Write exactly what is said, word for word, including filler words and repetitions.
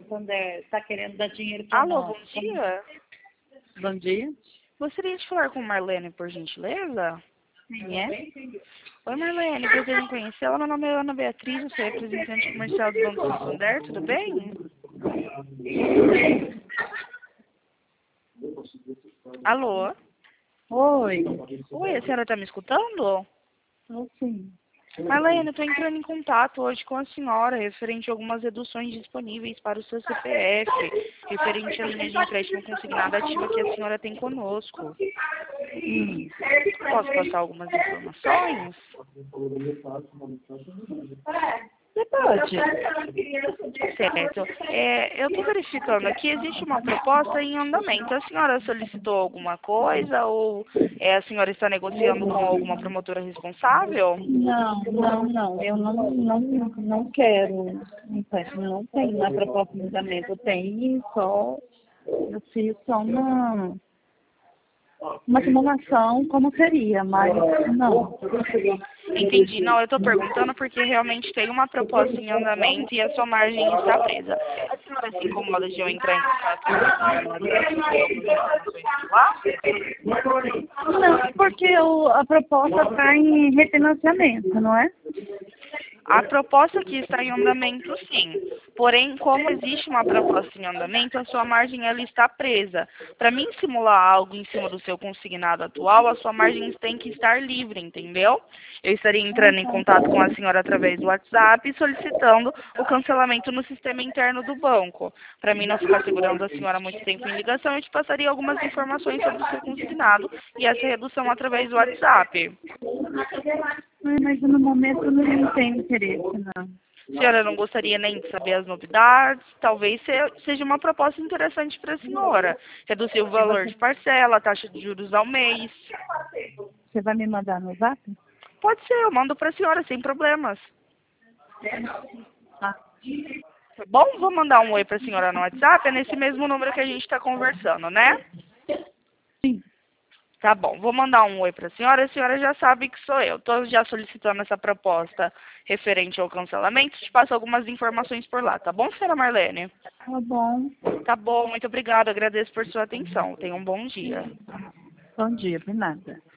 Quando está querendo dar dinheiro para Alô, nós. bom dia. Bom dia. Gostaria de falar com Marlene, por gentileza? Quem é? Oi, Marlene, prazer em conhecê-la. Meu nome é Ana Beatriz, eu sou representante comercial do Banco Santander, tudo bem? Alô? Oi. Oi, a senhora está me escutando? Oh, sim. Marlene, eu estou entrando em contato hoje com a senhora referente a algumas reduções disponíveis para o seu C P F, referente à linha de empréstimo consignada ativa que a senhora tem conosco. Hum. Posso passar algumas informações? Você pode? Certo. É, eu estou verificando aqui, existe uma proposta em andamento. A senhora solicitou alguma coisa ou é, a senhora está negociando com alguma promotora responsável? Não, não, não. Eu não, não, não quero empréstimo. Não tenho na proposta de andamento. Eu tenho só, eu fiz só uma, uma simulação como seria, mas não. Entendi. Não, eu estou perguntando porque realmente tem uma proposta em andamento e a sua margem está presa. A senhora se incomoda de eu entrar em contato com a senhora para algumas informações lá? Não, porque o, a proposta está em refinanciamento, não é? A proposta que está em andamento, sim. Porém, como existe uma proposta em andamento, a sua margem ela está presa. Para mim simular algo em cima do seu consignado atual, a sua margem tem que estar livre, entendeu? Eu estaria entrando em contato com a senhora através do WhatsApp, solicitando o cancelamento no sistema interno do banco. Para mim não ficar segurando a senhora muito tempo em ligação, eu te passaria algumas informações sobre o seu consignado e essa redução através do WhatsApp. Mas no momento eu não tenho interesse, não. A senhora não gostaria nem de saber as novidades? Talvez seja uma proposta interessante para a senhora. Reduzir o valor de parcela, a taxa de juros ao mês. Você vai me mandar no Zap? Pode ser, eu mando para a senhora, sem problemas. Tá. Tá bom? Vou mandar um oi para a senhora no WhatsApp, é nesse mesmo número que a gente está conversando, né? Sim. Tá bom, vou mandar um oi para a senhora, a senhora já sabe que sou eu. Estou já solicitando essa proposta referente ao cancelamento, te passo algumas informações por lá, tá bom, senhora Marlene? Tá bom. Tá bom, muito obrigada, agradeço por sua atenção. Tenha um bom dia. Bom dia, de nada.